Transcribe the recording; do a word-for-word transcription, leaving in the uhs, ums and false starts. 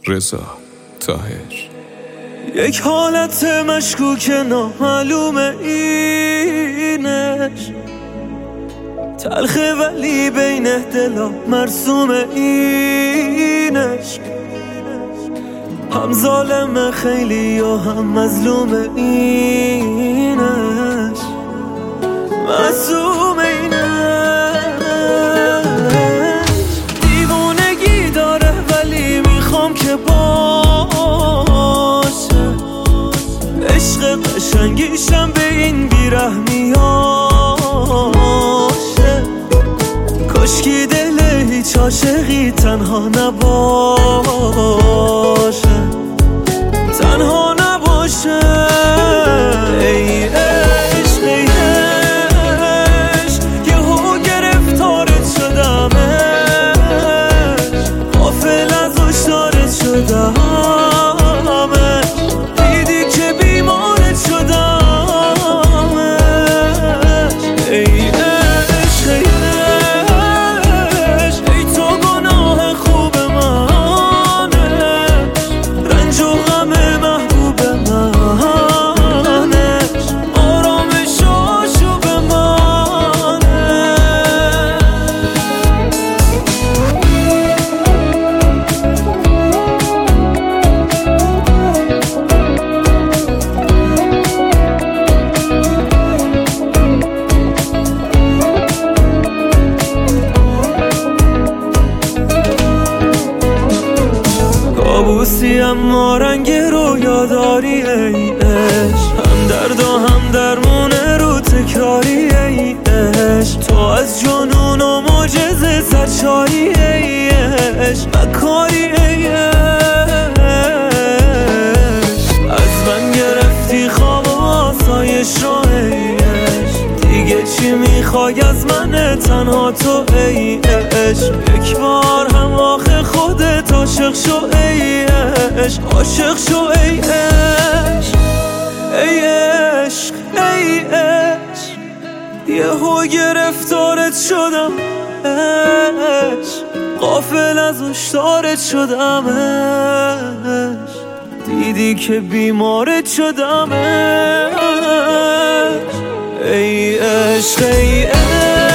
رضا طاهر. یک حالت مشکوک نامعلوم اینش، تلخه ولی بین دلا مرسوم اینش، هم ظالم خیلی و هم مظلوم اینش، معصوم اینش. دیوونگی داره ولی میخوام که باشه، عشق قشنگیشم به این بیرحمیاشه. کاشکی دل هیچ عاشقی تنها نباشه، تنها نباشه. ای عشق ای عشق یهو گرفتارت شدمش، غافل از هشدارت شدمش، دیدی که بیمارت شدمش. ای عشق ای عشق ای تو گناه خوب منش، رنج و غم محبوب منش، آرامش آشوب منش. کابوسی اما رنگ رویا داری ای عشق، هم درد و هم درمونه رو تکراری ای عشق. تو از جنون و معجزه سرشاری ای عشق، مکاری ای عشق. از من گرفتی خواب و آسایش رو ای عشق، دیگه چی میخوای از من تنها تو ای عشق. یک بار هم آخه خودت عاشق شو ای عشق، عاشق شو ای عشق. ای عشق ای عشق یهو گرفتارت شدم عشق، غافل از هشدارت شدمش، دیدی که بیمارت شدمش. ای عشق ای عشق